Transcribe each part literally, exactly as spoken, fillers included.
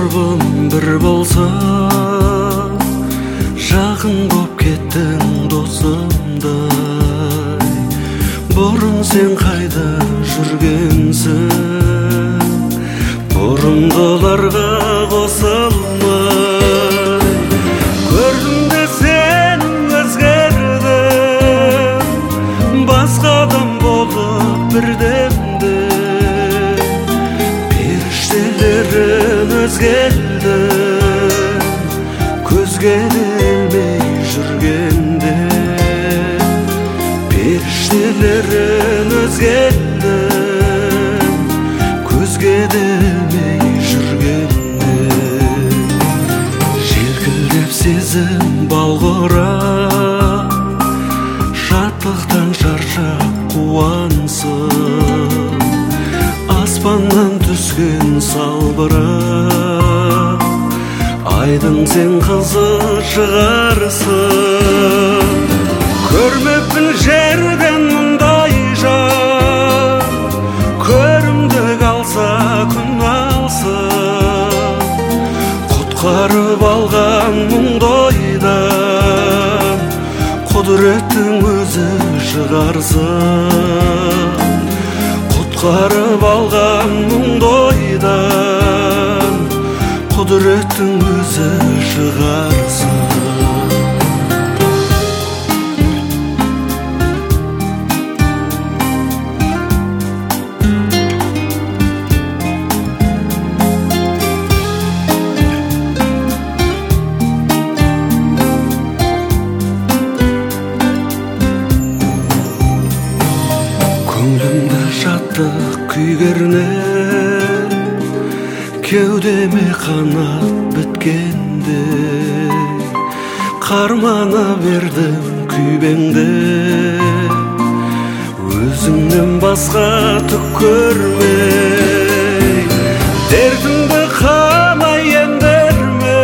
Құрбым бір болса, жақын боп кеттің досымдай. Бұрын сен қайда жүргенсің, бұрымдыларға қосылмай. Көрдім де сен өзгердің, басқа адам болып бірдемде. Періштелерін өзгердің, көзге де ілмей жүргенде. Періштелерін өзгердің, көзге де ілмей жүргенде. Желкілдеп сезім балғырап, шаттықтан шаршап қуансың. Аспаннан түскен салбырап, айдың сен қызы шығарсың. Көрмеппін жерден мұндай жан, көрімдік алса күн алсын. Құтқарып алған мұңдойдан, құдіреттің өзі шығарсын. Құтқарып алған мұңдойдан, құдіреттің өзі шығарсын. Көңлімді шаттық күй кернеп, кеудеме қанат біткенде. Қармана бердім күйбеңде, өзіңнен басқа түк көрмей. Дертімді қалай ендерме,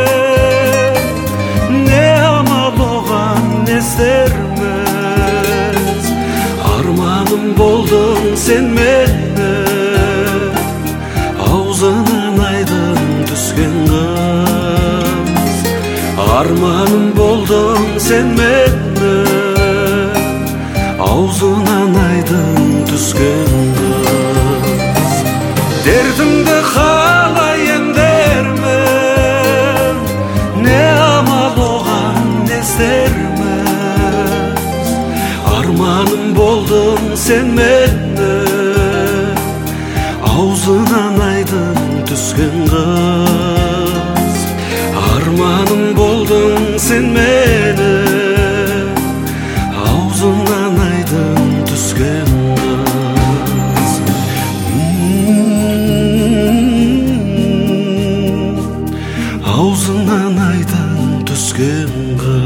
не амал оған не істерміз. Арманым болдың сен мені, аузынан айдын түскен қыз. Арманым болдың сен мені, аузынан айдын түскен қыз. Дертімді қалай ендермін, не амал оған не істерміз. Арманым болдың сен мені, аузынан айдын түскен қыз. Арманым болдың сен мені, аузынан айдын түскен қыз. Аузынан айдын түскен қыз.